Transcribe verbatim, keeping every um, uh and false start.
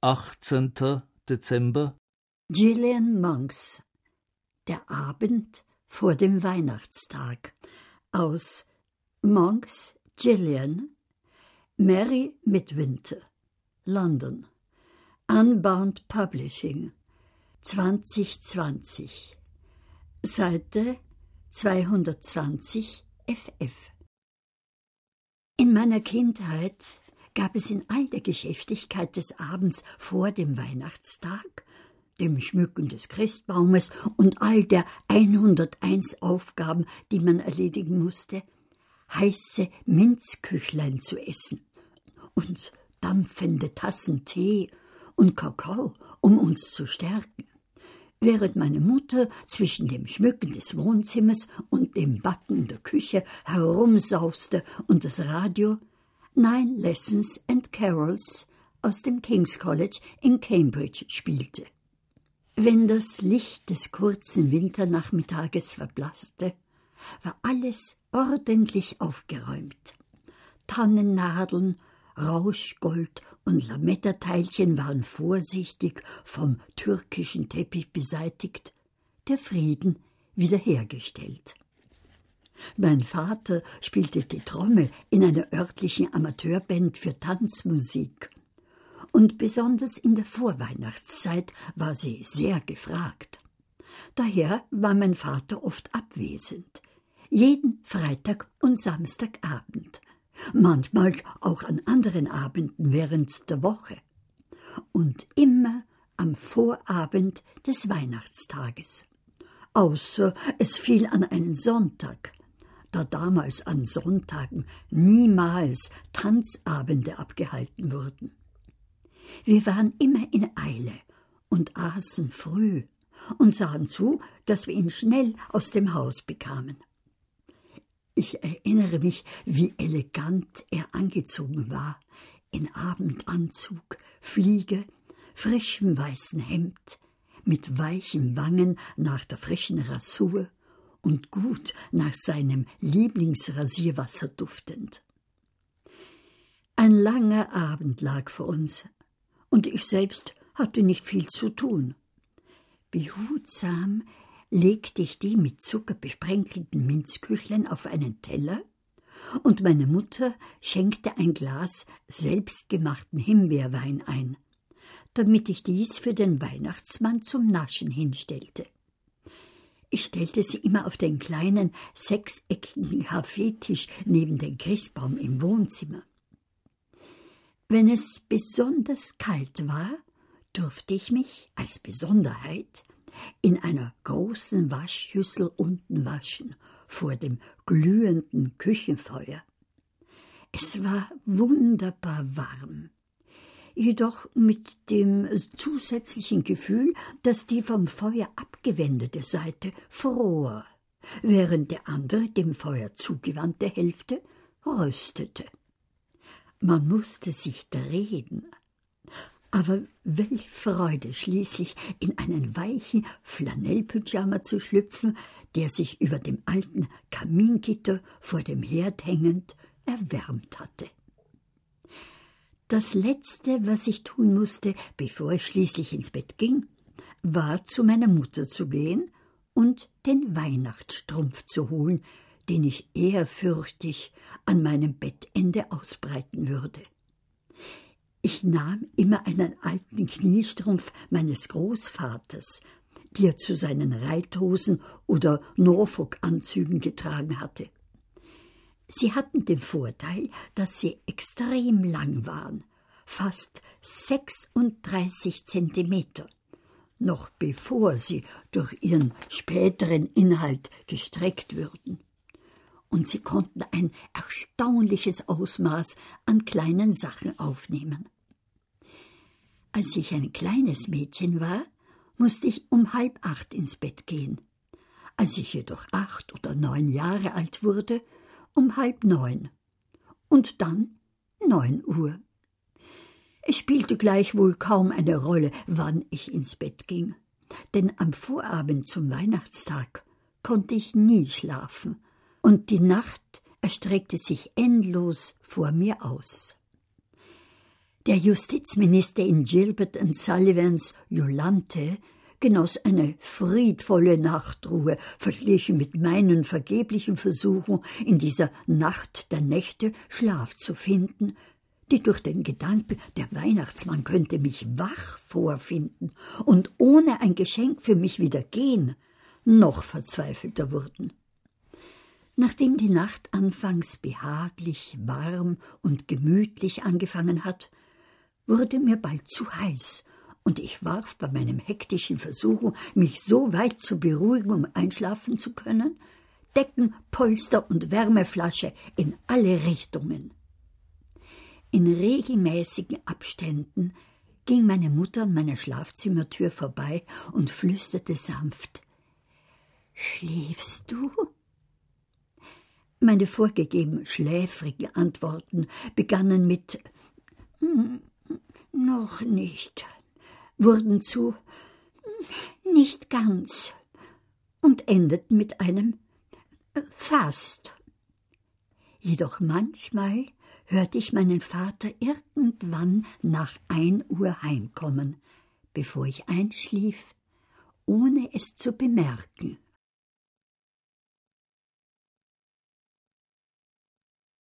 achtzehnter Dezember. Gillian Monks. Der Abend vor dem Weihnachtstag. Aus Monks, Gillian. Mary Midwinter. London. Unbound Publishing. zwanzig zwanzig. Seite zweihundertzwanzig F F. In meiner Kindheit gab es in all der Geschäftigkeit des Abends vor dem Weihnachtstag, dem Schmücken des Christbaumes und all der hunderteins Aufgaben, die man erledigen musste, heiße Minzküchlein zu essen und dampfende Tassen Tee und Kakao, um uns zu stärken, während meine Mutter zwischen dem Schmücken des Wohnzimmers und dem Backen der Küche herumsauste und das Radio Nine Lessons and Carols aus dem King's College in Cambridge spielte. Wenn das Licht des kurzen Winternachmittages verblasste, war alles ordentlich aufgeräumt. Tannennadeln, Rauschgold und Lametta-Teilchen waren vorsichtig vom türkischen Teppich beseitigt, der Frieden wiederhergestellt. Mein Vater spielte die Trommel in einer örtlichen Amateurband für Tanzmusik. Und besonders in der Vorweihnachtszeit war sie sehr gefragt. Daher war mein Vater oft abwesend, jeden Freitag und Samstagabend, manchmal auch an anderen Abenden während der Woche und immer am Vorabend des Weihnachtstages, außer es fiel an einen Sonntag, da damals an Sonntagen niemals Tanzabende abgehalten wurden. Wir waren immer in Eile und aßen früh und sahen zu, dass wir ihn schnell aus dem Haus bekamen. Ich erinnere mich, wie elegant er angezogen war, in Abendanzug, Fliege, frischem weißen Hemd, mit weichen Wangen nach der frischen Rasur und gut nach seinem Lieblingsrasierwasser duftend. Ein langer Abend lag vor uns, und ich selbst hatte nicht viel zu tun. Behutsam legte ich die mit Zucker besprenkelten Minzküchlein auf einen Teller, und meine Mutter schenkte ein Glas selbstgemachten Himbeerwein ein, damit ich dies für den Weihnachtsmann zum Naschen hinstellte. Ich stellte sie immer auf den kleinen, sechseckigen Kaffeetisch neben den Christbaum im Wohnzimmer. Wenn es besonders kalt war, durfte ich mich als Besonderheit in einer großen Waschschüssel unten waschen, vor dem glühenden Küchenfeuer. Es war wunderbar warm, jedoch mit dem zusätzlichen Gefühl, dass die vom Feuer abgewendete Seite fror, während der andere, dem Feuer zugewandte Hälfte, röstete. Man musste sich drehen. Aber welch Freude, schließlich in einen weichen Flanellpyjama zu schlüpfen, der sich über dem alten Kamingitter vor dem Herd hängend erwärmt hatte. Das Letzte, was ich tun musste, bevor ich schließlich ins Bett ging, war, zu meiner Mutter zu gehen und den Weihnachtsstrumpf zu holen, den ich ehrfürchtig an meinem Bettende ausbreiten würde. Ich nahm immer einen alten Kniestrumpf meines Großvaters, die er zu seinen Reithosen oder Norfolk-Anzügen getragen hatte. Sie hatten den Vorteil, dass sie extrem lang waren, fast sechsunddreißig Zentimeter, noch bevor sie durch ihren späteren Inhalt gestreckt würden. Und sie konnten ein erstaunliches Ausmaß an kleinen Sachen aufnehmen. Als ich ein kleines Mädchen war, musste ich um halb acht ins Bett gehen. Als ich jedoch acht oder neun Jahre alt wurde, um halb neun. Und dann neun Uhr. Es spielte gleichwohl kaum eine Rolle, wann ich ins Bett ging, denn am Vorabend zum Weihnachtstag konnte ich nie schlafen, und die Nacht erstreckte sich endlos vor mir aus. Der Justizminister in Gilbert and Sullivans Jolanthe genoss eine friedvolle Nachtruhe, verglichen mit meinen vergeblichen Versuchen, in dieser Nacht der Nächte Schlaf zu finden, die durch den Gedanken, der Weihnachtsmann könnte mich wach vorfinden und ohne ein Geschenk für mich wieder gehen, noch verzweifelter wurden. Nachdem die Nacht anfangs behaglich, warm und gemütlich angefangen hat, wurde mir bald zu heiß, und ich warf bei meinem hektischen Versuch, mich so weit zu beruhigen, um einschlafen zu können, Decken, Polster und Wärmeflasche in alle Richtungen. In regelmäßigen Abständen ging meine Mutter an meiner Schlafzimmertür vorbei und flüsterte sanft: »Schläfst du?« Meine vorgegeben schläfrigen Antworten begannen mit »Hm, noch nicht«, wurden zu »nicht ganz« und endeten mit einem »fast«. Jedoch manchmal hörte ich meinen Vater irgendwann nach ein Uhr heimkommen, bevor ich einschlief, ohne es zu bemerken.